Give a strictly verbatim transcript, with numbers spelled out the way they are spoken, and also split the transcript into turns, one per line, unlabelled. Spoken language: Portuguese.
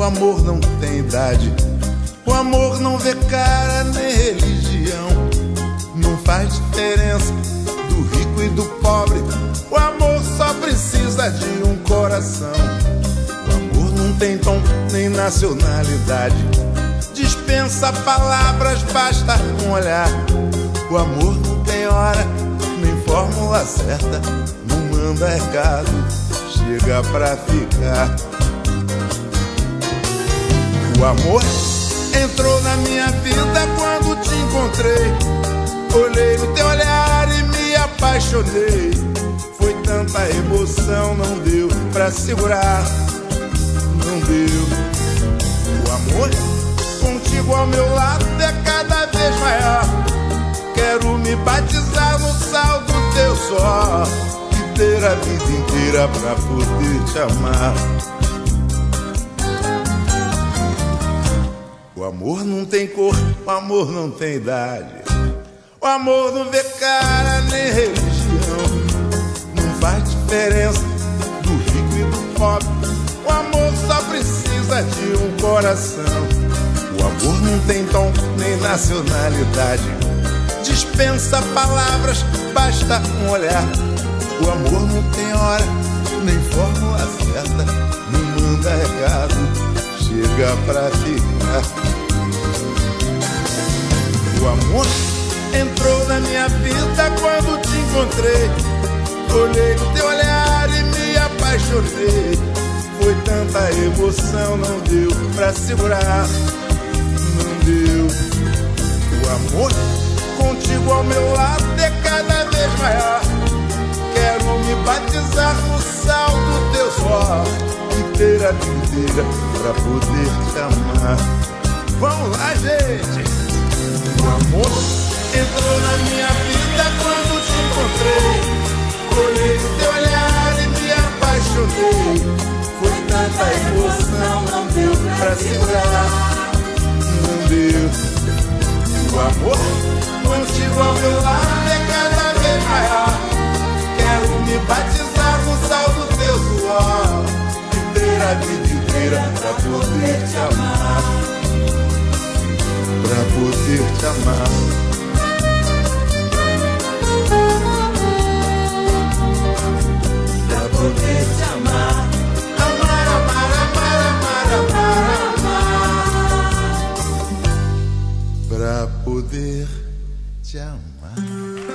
amor não tem idade. O amor não vê cara nem religião. Não faz diferença do rico e do pobre. O amor só precisa de um coração. O amor não tem tom nem nacionalidade. Dispensa palavras, basta um olhar. O amor não tem hora, nem fórmula certa. Não manda recado, chega pra ficar. O amor entrou na minha vida quando te encontrei. Olhei no teu olhar e me apaixonei. Foi tanta emoção, não deu pra segurar. Não deu. O amor contigo ao meu lado é cada vez maior. Quero me batizar no sal do teu suor e ter a vida inteira pra poder te amar. O amor não tem cor, o amor não tem idade. O amor não vê cara nem religião. Não faz diferença do rico e do pobre. O amor só precisa de um coração. O amor não tem tom nem nacionalidade. Dispensa palavras, basta um olhar. O amor não tem hora, nem fórmula certa. Não manda recado, chega pra ficar. O amor entrou na minha vida quando te encontrei. Olhei no teu olhar e me apaixonei. Foi tanta emoção, não deu pra segurar. Não deu. O amor contigo ao meu lado é cada vez maior. Quero me batizar no sal do teu suor e ter a vida inteira pra poder te amar. Vamos lá, gente! O amor entrou na minha vida quando te encontrei. Olhei no teu olhar e me apaixonei. Foi tanta emoção, não deu pra segurar. Não deu. O amor contigo ao meu lado é cada vez maior. Quero me batizar no sal do teu suor e ter a vida inteira pra poder te amar. Pra poder te amar. Pra poder te amar. Amar, amar, amar, amar, amar, amar. Pra poder te amar.